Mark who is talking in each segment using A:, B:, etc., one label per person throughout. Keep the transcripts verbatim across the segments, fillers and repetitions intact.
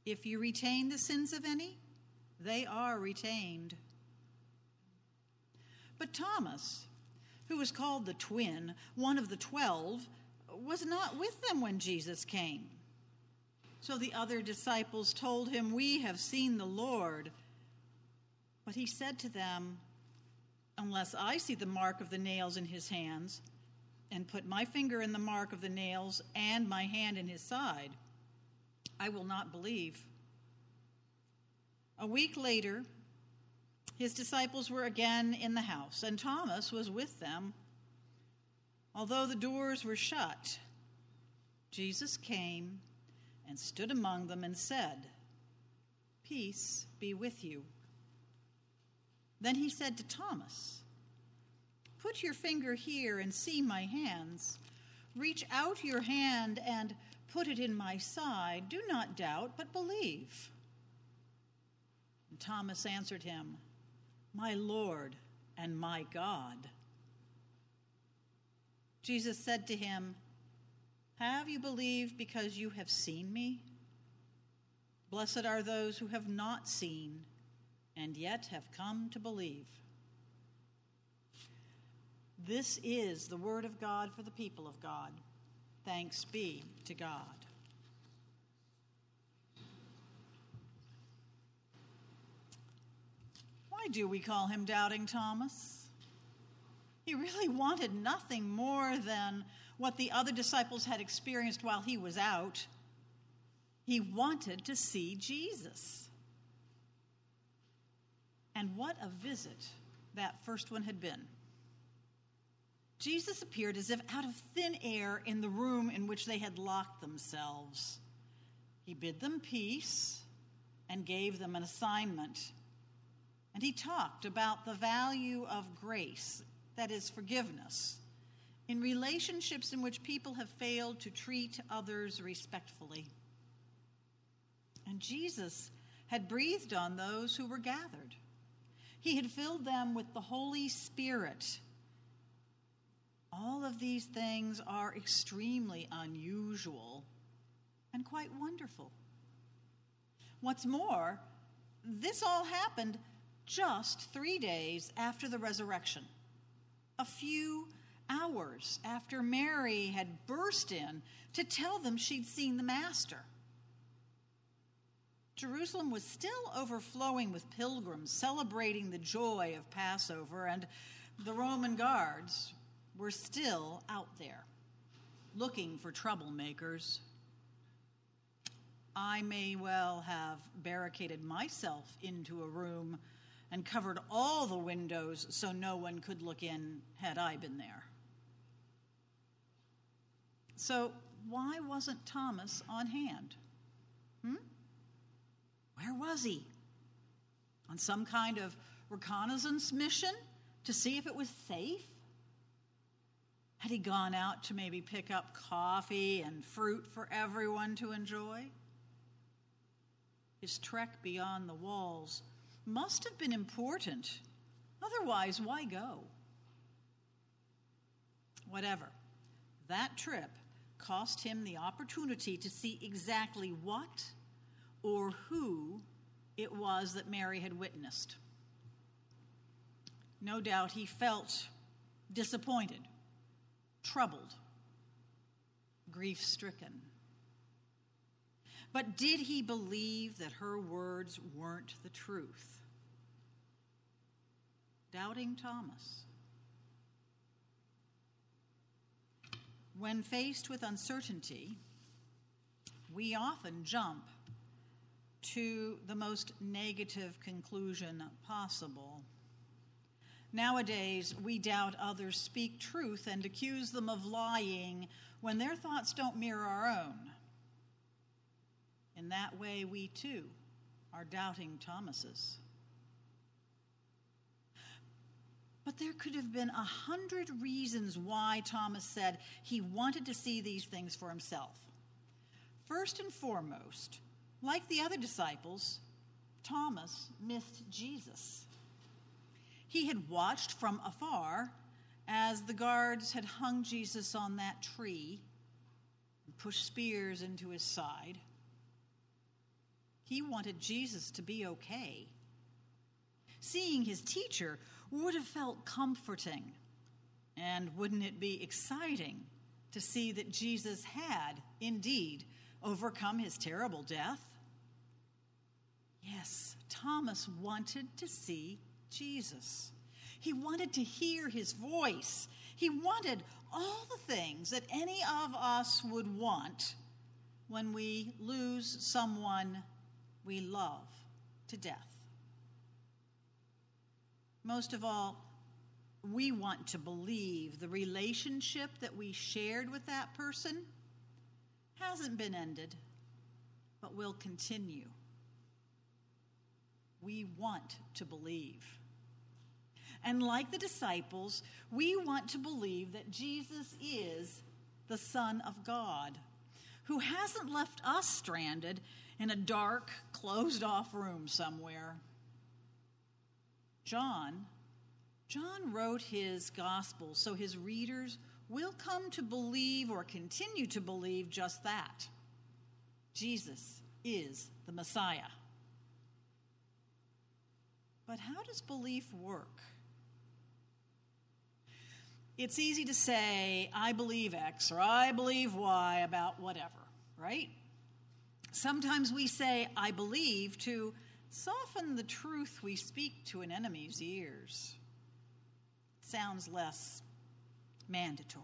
A: If you retain the sins of any, they are retained. But Thomas, who was called the twin, one of the twelve, was not with them when Jesus came. So the other disciples told him, "We have seen the Lord." But he said to them, "Unless I see the mark of the nails in his hands, and put my finger in the mark of the nails and my hand in his side, I will not believe." A week later, his disciples were again in the house, and Thomas was with them. Although the doors were shut, Jesus came and stood among them and said, "Peace be with you." Then he said to Thomas, "Put your finger here and see my hands. Reach out your hand and put it in my side. Do not doubt, but believe." And Thomas answered him, "My Lord and my God." Jesus said to him, "Have you believed because you have seen me? Blessed are those who have not seen and yet have come to believe." This is the word of God for the people of God. Thanks be to God. Why do we call him Doubting Thomas? He really wanted nothing more than what the other disciples had experienced while he was out. He wanted to see Jesus. And what a visit that first one had been. Jesus appeared as if out of thin air in the room in which they had locked themselves. He bid them peace and gave them an assignment. And he talked about the value of grace, that is, forgiveness, in relationships in which people have failed to treat others respectfully. And Jesus had breathed on those who were gathered. He had filled them with the Holy Spirit. All of these things are extremely unusual and quite wonderful. What's more, this all happened just three days after the resurrection, a few hours after Mary had burst in to tell them she'd seen the Master. Jerusalem was still overflowing with pilgrims celebrating the joy of Passover, and the Roman guards were still out there looking for troublemakers. I may well have barricaded myself into a room and covered all the windows so no one could look in had I been there. So why wasn't Thomas on hand? Hmm? Where was he? On some kind of reconnaissance mission to see if it was safe? Had he gone out to maybe pick up coffee and fruit for everyone to enjoy? His trek beyond the walls must have been important. Otherwise, why go? Whatever. That trip cost him the opportunity to see exactly what or who it was that Mary had witnessed. No doubt he felt disappointed, troubled, grief-stricken. But did he believe that her words weren't the truth? Doubting Thomas. When faced with uncertainty, we often jump to the most negative conclusion possible. Nowadays, we doubt others speak truth and accuse them of lying when their thoughts don't mirror our own. In that way, we too are doubting Thomases. But there could have been a hundred reasons why Thomas said he wanted to see these things for himself. First and foremost, like the other disciples, Thomas missed Jesus. He had watched from afar as the guards had hung Jesus on that tree and pushed spears into his side. He wanted Jesus to be okay. Seeing his teacher would have felt comforting. And wouldn't it be exciting to see that Jesus had indeed overcome his terrible death? Yes, Thomas wanted to see Jesus. He wanted to hear his voice. He wanted all the things that any of us would want when we lose someone we love to death. Most of all, we want to believe the relationship that we shared with that person hasn't been ended, but will continue. We want to believe. And like the disciples, we want to believe that Jesus is the Son of God, who hasn't left us stranded in a dark, closed-off room somewhere. John, John wrote his gospel so his readers will come to believe or continue to believe just that. Jesus is the Messiah. But how does belief work? It's easy to say, I believe X or I believe Y about whatever, right? Sometimes we say, I believe to soften the truth we speak to an enemy's ears. It sounds less mandatory.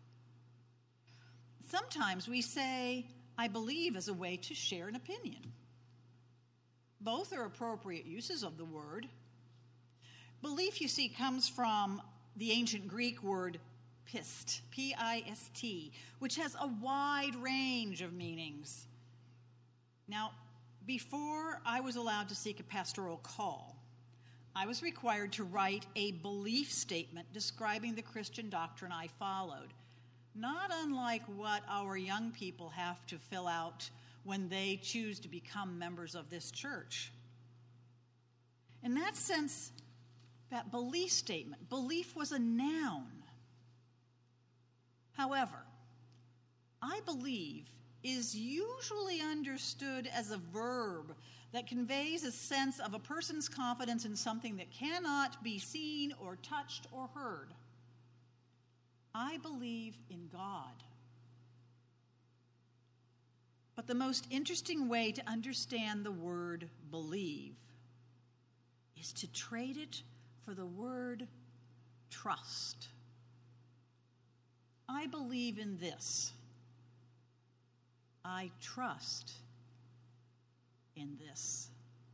A: Sometimes we say, I believe as a way to share an opinion. Both are appropriate uses of the word. Belief, you see, comes from the ancient Greek word pist, P I S T, which has a wide range of meanings. Now, before I was allowed to seek a pastoral call, I was required to write a belief statement describing the Christian doctrine I followed, not unlike what our young people have to fill out when they choose to become members of this church. In that sense, that belief statement, belief was a noun. However, I believe is usually understood as a verb that conveys a sense of a person's confidence in something that cannot be seen or touched or heard. I believe in God. But the most interesting way to understand the word believe is to trade it for the word trust. I believe in this. I trust in this.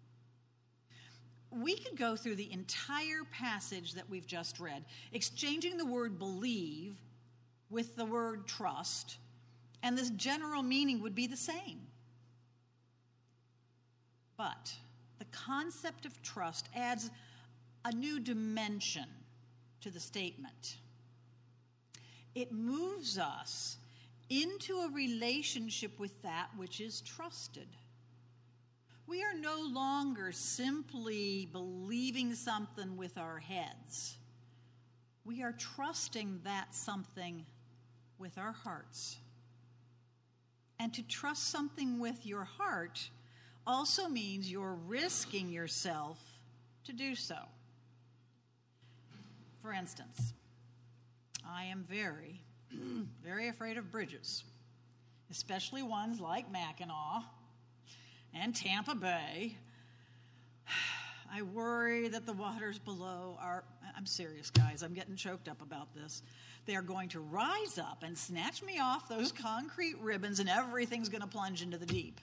A: We could go through the entire passage that we've just read, exchanging the word believe with the word trust, and this general meaning would be the same. But the concept of trust adds a new dimension to the statement. It moves us into a relationship with that which is trusted. We are no longer simply believing something with our heads. We are trusting that something with our hearts. And to trust something with your heart also means you're risking yourself to do so. For instance, I am very, very afraid of bridges, especially ones like Mackinac and Tampa Bay. I worry that the waters below are, I'm serious, guys, I'm getting choked up about this. They are going to rise up and snatch me off those concrete ribbons, and everything's going to plunge into the deep.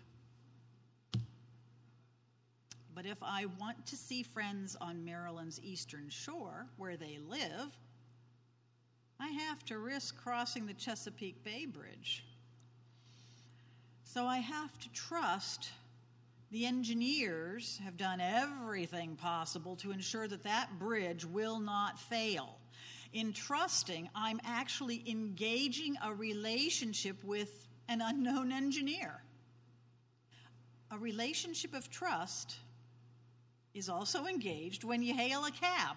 A: But if I want to see friends on Maryland's eastern shore, where they live, I have to risk crossing the Chesapeake Bay Bridge. So I have to trust the engineers have done everything possible to ensure that that bridge will not fail. In trusting, I'm actually engaging a relationship with an unknown engineer. A relationship of trust is also engaged when you hail a cab.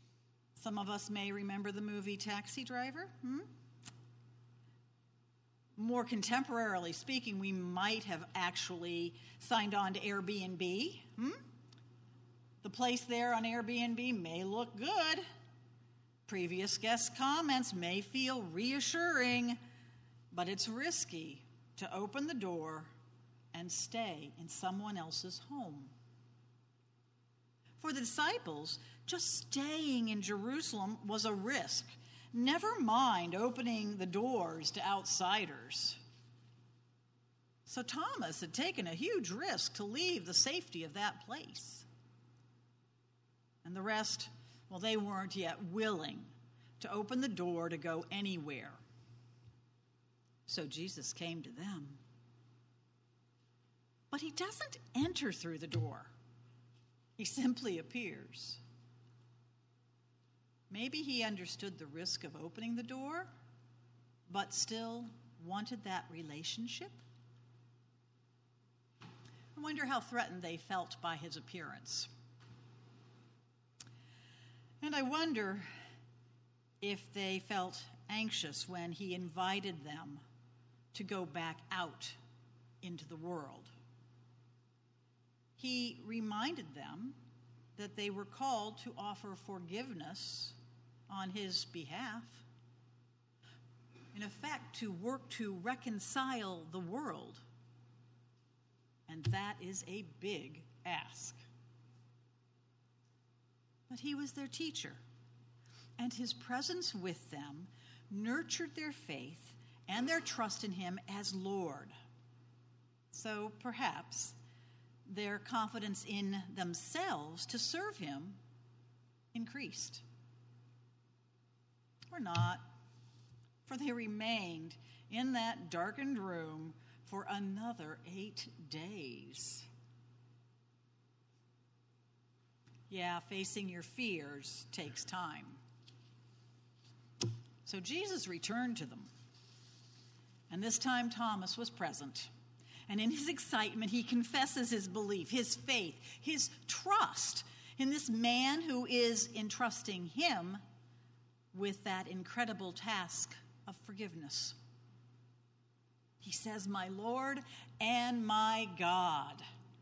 A: Some of us may remember the movie Taxi Driver. Hmm? More contemporarily speaking, we might have actually signed on to Airbnb. Hmm? The place there on Airbnb may look good. Previous guest comments may feel reassuring, but it's risky to open the door and stay in someone else's home. For the disciples, just staying in Jerusalem was a risk. Never mind opening the doors to outsiders. So Thomas had taken a huge risk to leave the safety of that place. And the rest, well, they weren't yet willing to open the door to go anywhere. So Jesus came to them. But he doesn't enter through the door. He simply appears. Maybe he understood the risk of opening the door, but still wanted that relationship. I wonder how threatened they felt by his appearance. And I wonder if they felt anxious when he invited them to go back out into the world. He reminded them that they were called to offer forgiveness on his behalf. In effect, to work to reconcile the world. And that is a big ask. But he was their teacher, and his presence with them nurtured their faith and their trust in him as Lord. So perhaps their confidence in themselves to serve him increased. Or not, for they remained in that darkened room for another eight days. Yeah, facing your fears takes time. So Jesus returned to them. And this time Thomas was present. And in his excitement, he confesses his belief, his faith, his trust in this man who is entrusting him with that incredible task of forgiveness. He says, "My Lord and my God."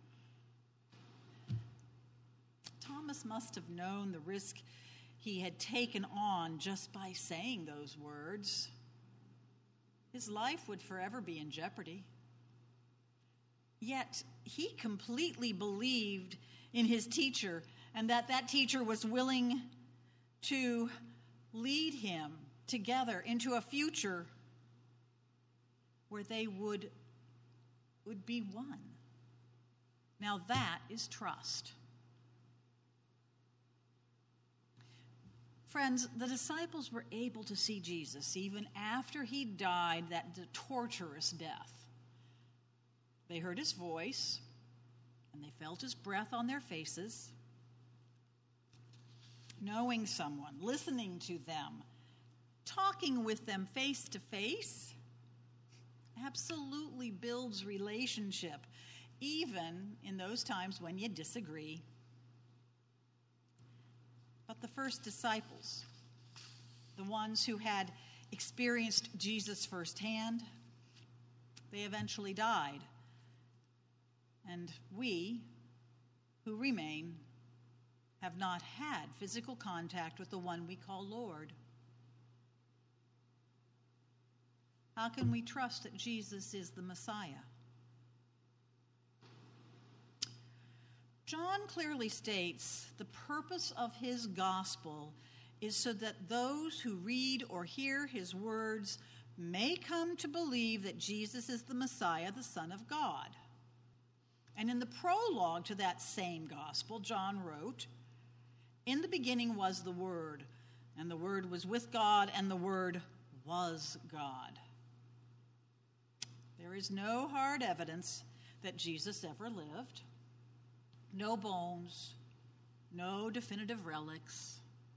A: Thomas must have known the risk he had taken on just by saying those words. His life would forever be in jeopardy. Yet he completely believed in his teacher, and that that teacher was willing to lead him together into a future where they would, would be one. Now that is trust. Friends, the disciples were able to see Jesus even after he died that torturous death. They heard his voice, and they felt his breath on their faces. Knowing someone, listening to them, talking with them face to face, absolutely builds relationship, even in those times when you disagree. But the first disciples, the ones who had experienced Jesus firsthand, they eventually died. And we, who remain, have not had physical contact with the one we call Lord. How can we trust that Jesus is the Messiah? John clearly states the purpose of his gospel is so that those who read or hear his words may come to believe that Jesus is the Messiah, the Son of God. And in the prologue to that same gospel, John wrote, "In the beginning was the Word, and the Word was with God, and the Word was God." There is no hard evidence that Jesus ever lived. No bones, no definitive relics.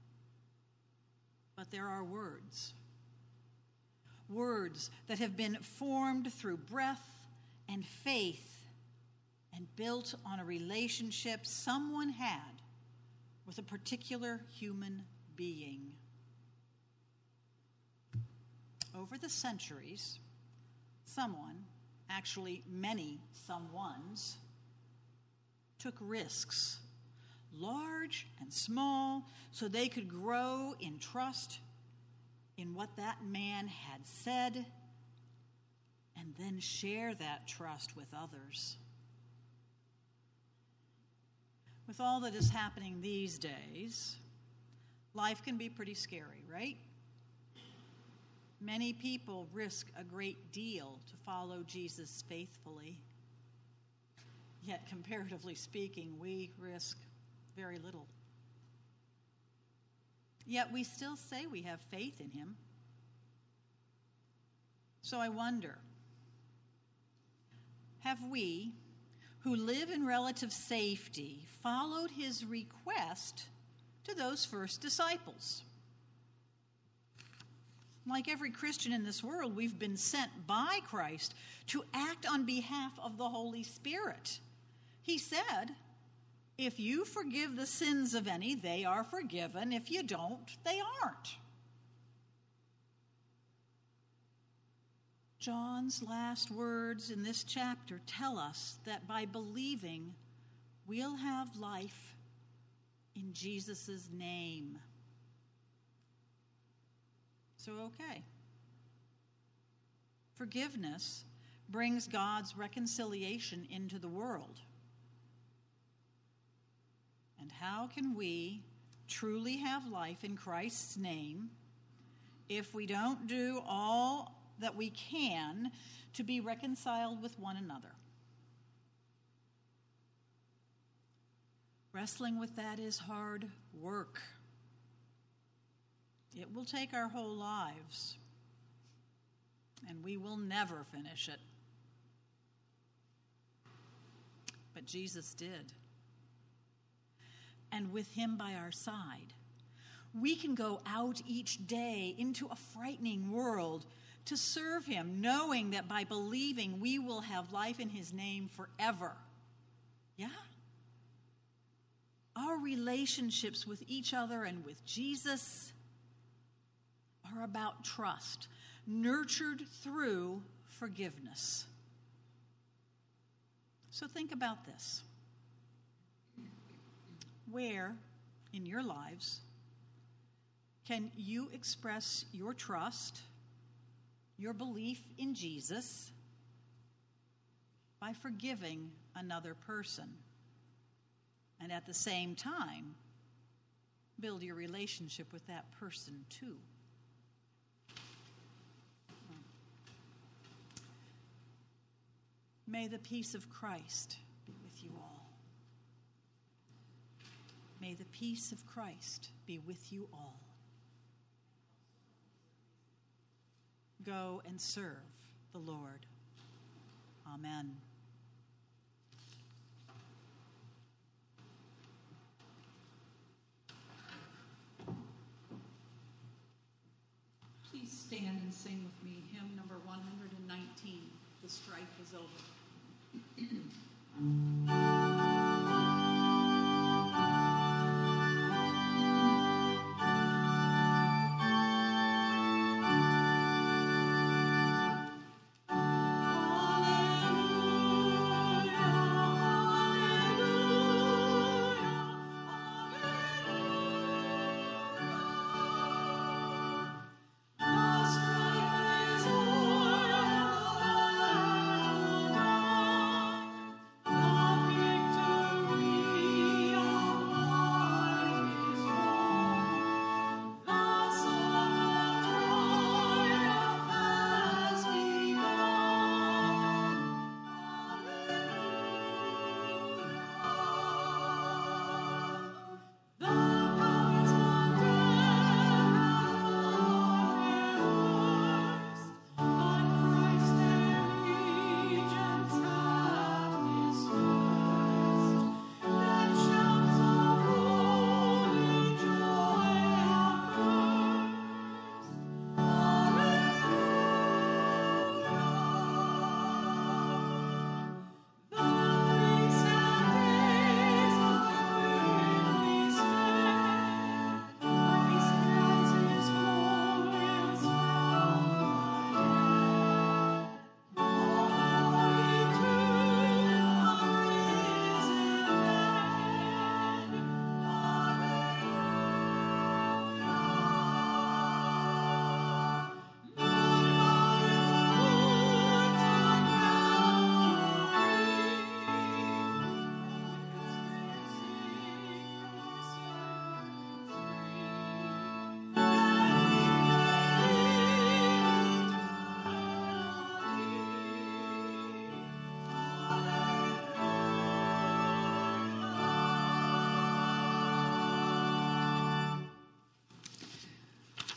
A: But there are words. Words that have been formed through breath and faith and built on a relationship someone had with a particular human being. Over the centuries, Someone, actually many someones, took risks, large and small, so they could grow in trust in what that man had said, and then share that trust with others. With all that is happening these days, life can be pretty scary, right? Many people risk a great deal to follow Jesus faithfully. Yet, comparatively speaking, we risk very little. Yet we still say we have faith in him. So I wonder, have we, who live in relative safety, followed his request to those first disciples? Like every Christian in this world, we've been sent by Christ to act on behalf of the Holy Spirit. He said, if you forgive the sins of any, they are forgiven. If you don't, they aren't. John's last words in this chapter tell us that by believing, we'll have life in Jesus' name. So, okay. Forgiveness brings God's reconciliation into the world. And how can we truly have life in Christ's name if we don't do all that we can to be reconciled with one another? Wrestling with that is hard work. It will take our whole lives, and we will never finish it. But Jesus did. And with him by our side, we can go out each day into a frightening world to serve him, knowing that by believing we will have life in his name forever. Yeah? Our relationships with each other and with Jesus are about trust, nurtured through forgiveness. So think about this. Where in your lives can you express your trust, your belief in Jesus, by forgiving another person, and at the same time build your relationship with that person too? May the peace of Christ be with you all. May the peace of Christ be with you all. Go and serve the Lord. Amen. Please stand and sing with me hymn number one hundred nineteen, The Strife is Over.
B: Oh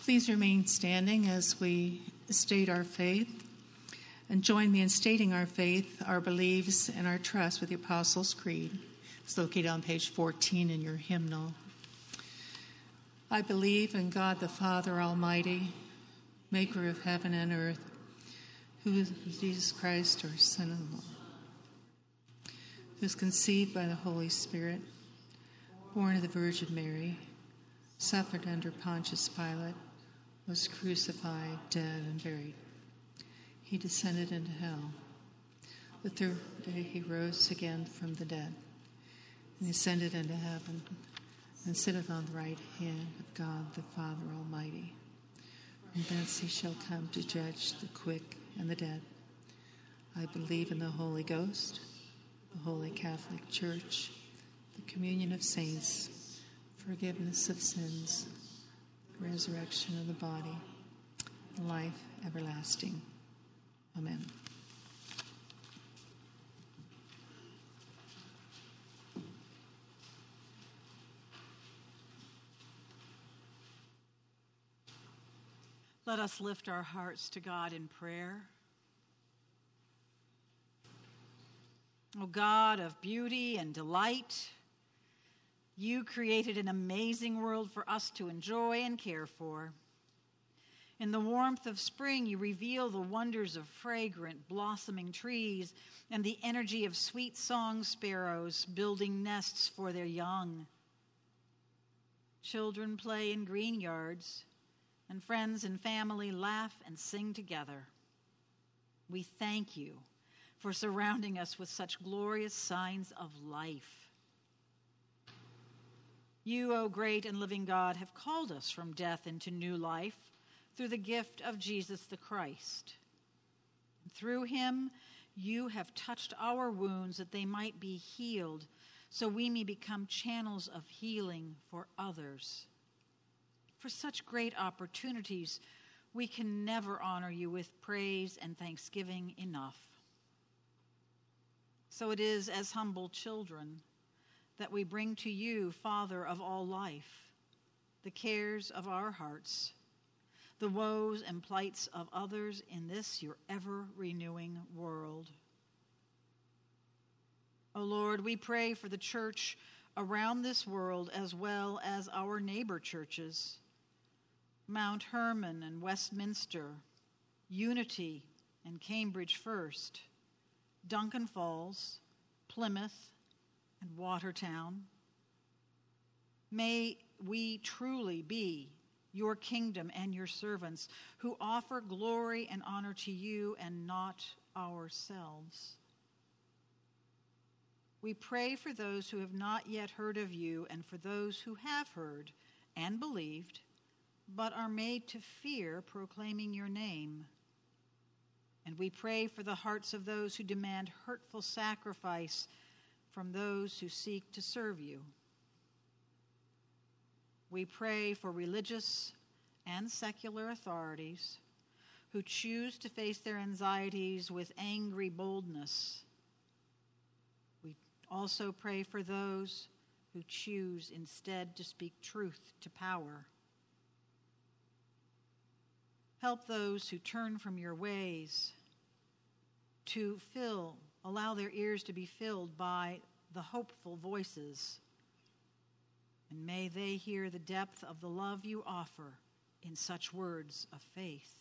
B: Please remain standing as we state our faith, and join me in stating our faith, our beliefs, and our trust with the Apostles' Creed. It's located on page fourteen in your hymnal. I believe in God the Father Almighty, maker of heaven and earth, who is Jesus Christ, our Son-in-law, who was conceived by the Holy Spirit, born of the Virgin Mary, suffered under Pontius Pilate, was crucified, dead, and buried. He descended into hell. The third day he rose again from the dead, and he ascended into heaven, and sitteth on the right hand of God the Father Almighty. From thence he shall come to judge the quick and the dead. I believe in the Holy Ghost, the Holy Catholic Church, the communion of saints, forgiveness of sins, resurrection of the body, and life everlasting. Amen.
A: Let us lift our hearts to God in prayer. O God of beauty and delight, you created an amazing world for us to enjoy and care for. In the warmth of spring, you reveal the wonders of fragrant, blossoming trees and the energy of sweet song sparrows building nests for their young. Children play in green yards, and friends and family laugh and sing together. We thank you for surrounding us with such glorious signs of life. You, O great and living God, have called us from death into new life through the gift of Jesus the Christ. Through him, you have touched our wounds that they might be healed, so we may become channels of healing for others. For such great opportunities, we can never honor you with praise and thanksgiving enough. So it is as humble children that we bring to you, Father of all life, the cares of our hearts, the woes and plights of others in this your ever-renewing world. O Lord, we pray for the church around this world as well as our neighbor churches, Mount Hermon and Westminster, Unity and Cambridge First, Duncan Falls, Plymouth, and Watertown. May we truly be your kingdom and your servants who offer glory and honor to you and not ourselves. We pray for those who have not yet heard of you and for those who have heard and believed, but are made to fear proclaiming your name. And we pray for the hearts of those who demand hurtful sacrifice from those who seek to serve you. We pray for religious and secular authorities who choose to face their anxieties with angry boldness. We also pray for those who choose instead to speak truth to power. Help those who turn from your ways to fill, allow their ears to be filled by the hopeful voices. And may they hear the depth of the love you offer in such words of faith.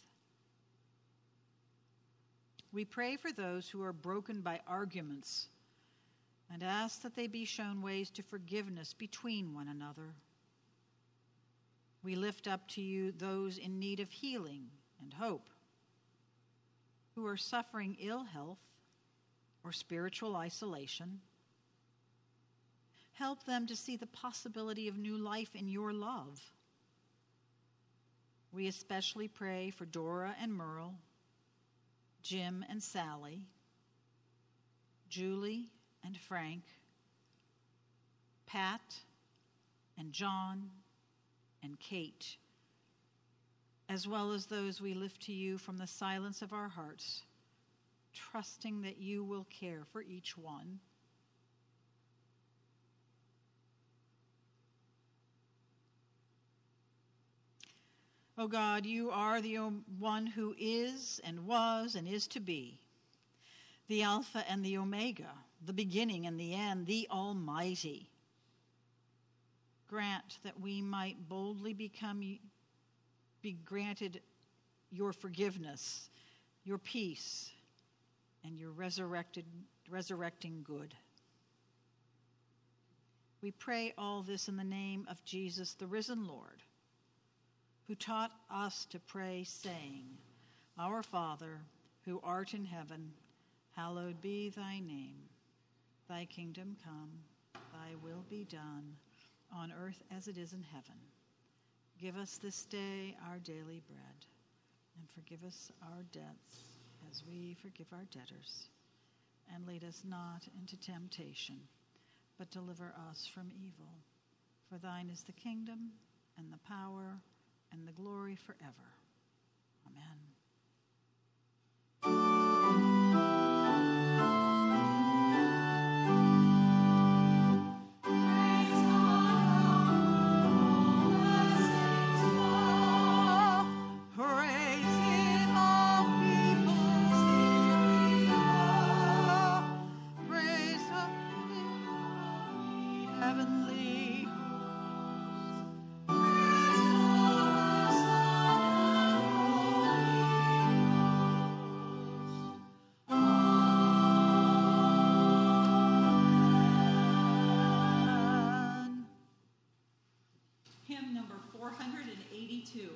A: We pray for those who are broken by arguments and ask that they be shown ways to forgiveness between one another. We lift up to you those in need of healing and hope, who are suffering ill health or spiritual isolation. Help them to see the possibility of new life in your love. We especially pray for Dora and Merle, Jim and Sally, Julie and Frank, Pat and John and Kate, as well as those we lift to you from the silence of our hearts, trusting that you will care for each one. O God, you are the one who is and was and is to be, the Alpha and the Omega, the beginning and the end, the Almighty. Grant that we might boldly become, be granted your forgiveness, your peace, and your resurrected, resurrecting good. We pray all this in the name of Jesus, the risen Lord, who taught us to pray, saying, Our Father, who art in heaven, hallowed be thy name. Thy kingdom come, thy will be done, on earth as it is in heaven. Give us this day our daily bread, and forgive us our debts as we forgive our debtors. And lead us not into temptation, but deliver us from evil. For thine is the kingdom, and the power, and the glory forever. Amen. Hymn number four hundred eighty-two.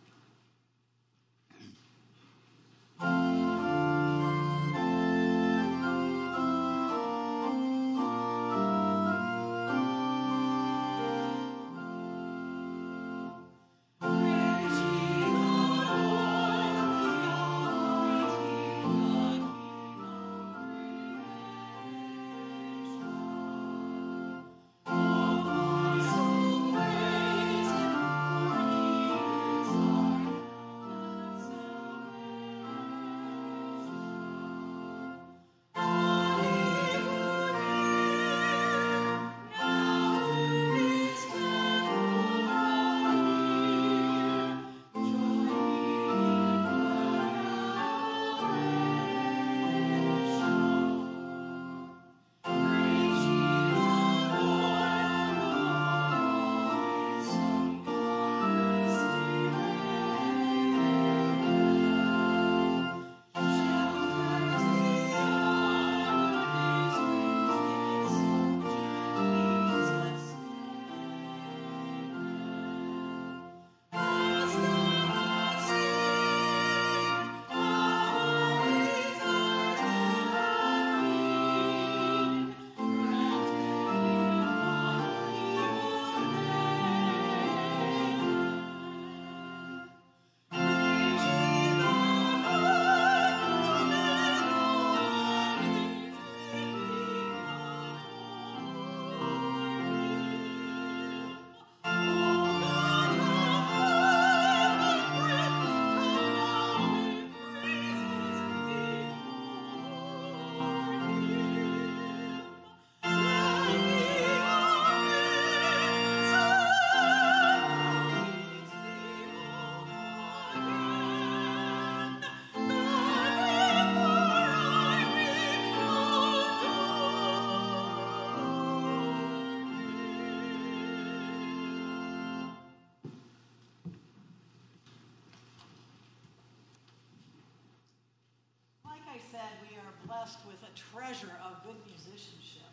A: With a treasure of good musicianship.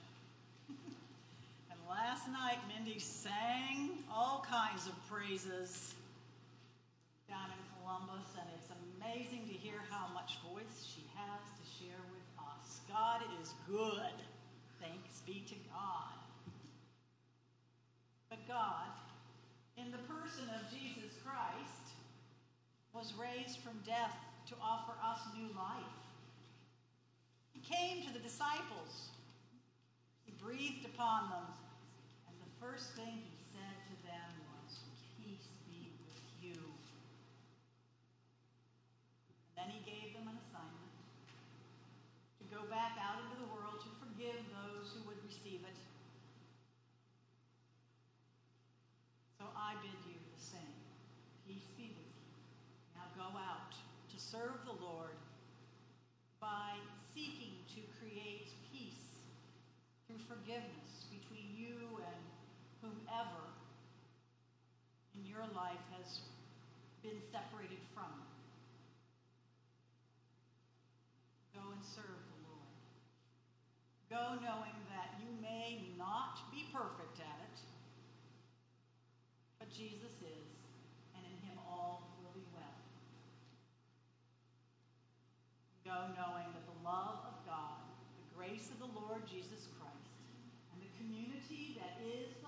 A: And last night, Mindy sang all kinds of praises down in Columbus, and it's amazing to hear how much voice she has to share with us. God is good. Thanks be to God. But God, in the person of Jesus Christ, was raised from death to offer us new life. He came to the disciples. He breathed upon them. And the first thing he said to them was, "Peace be with you." And then he gave them an assignment to go back out into the world to forgive those who would receive it. So I bid you the same. Peace be with you. serve the Lord by seeking to create peace through forgiveness between you and whomever in your life has been separated from you. Go and serve the Lord. Go knowing that you may not be perfect at it, but Jesus is, and in him all will be well. Go knowing that the love of God, the grace of the Lord Jesus Christ, and the community that is